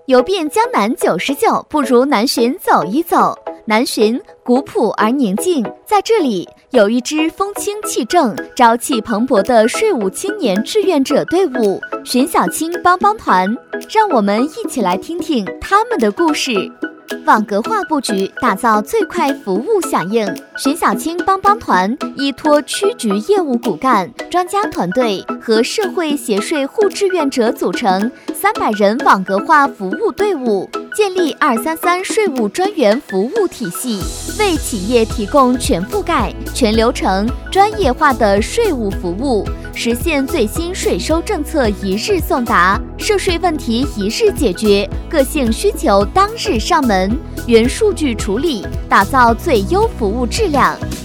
游遍江南99，不如南浔走一走。南浔古朴而宁静，在这里有一支风清气正、朝气蓬勃的税务青年志愿者队伍——寻小青帮帮团。让我们一起来听听他们的故事。网格化布局，打造最快服务响应。寻小青帮帮团依托区局业务骨干、专家团队和社会协税互志愿者组成300人网格化服务队伍，建立233税务专员服务体系，为企业提供全覆盖、全流程、专业化的税务服务，实现最新税收政策一日送达，涉税问题一日解决，个性需求当日上门，原数据处理，打造最优服务质量。